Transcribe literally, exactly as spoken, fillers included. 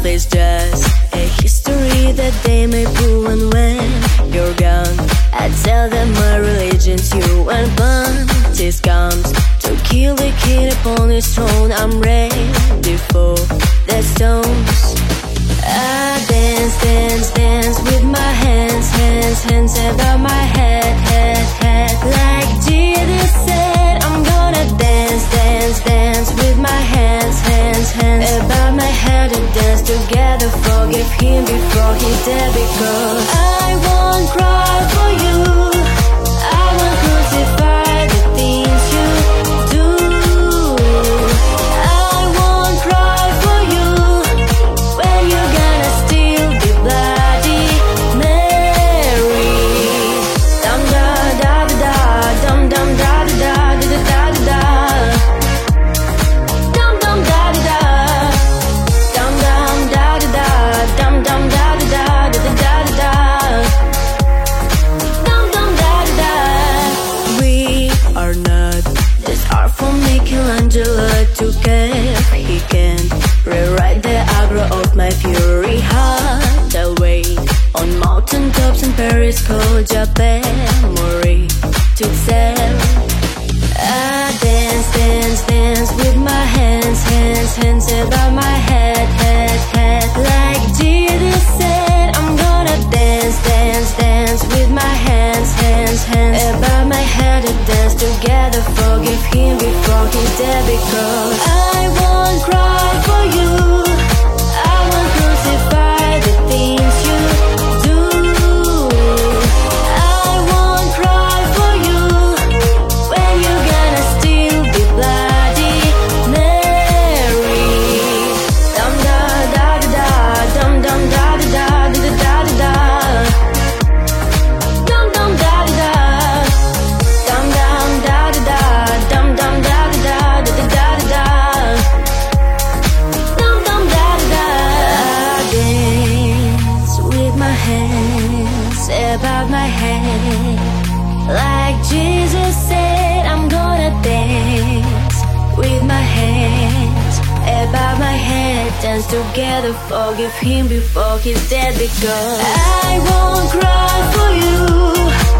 is just a history that they may pull. And when you're gone, I tell them my religion's you. And Pontius comes to kill the kid upon his throne, I'm ready for the stones. I dance, dance, dance with my hands, hands, hands above my head, head, head. Like Jesus said, I'm gonna dance, dance, dance with my hands, hands, hands above my head. And dance together, forgive him before he's dead. Because I won't cry for you, I won't crucify the things you do. I won't cry for you when you're gonna still be Bloody Mary. Dum da da da da, dum dum da da da da da da. Dum dum da da da, dum dum da da da, dum dum da da da da da da. Dum dum da da. We are not this art from Michelangelo to care. He can rewrite the aggro of my fury heart. I'll wait on mountain tops in Paris, called Japan, Mori to sell. I dance, dance, dance with my hands, hands, hands above my head, head, head. Like Jesus said, I'm gonna dance, dance, dance with my hands, hands, hands above my head. And dance together, forgive him before he's dead. Because I won't cry for you, I won't crucify the things you do. I won't cry for you when you're gonna still be Bloody Mary. Dum da da da da, dum dum da da da da da da. Dum dum da da, dum dum da da, dum dum da da da da da da. Dum dum da da. I dance with my hands above my head. Like Jesus said, I'm gonna dance with my hands above my head. Dance together, forgive him before he's dead. Because I won't cry for you,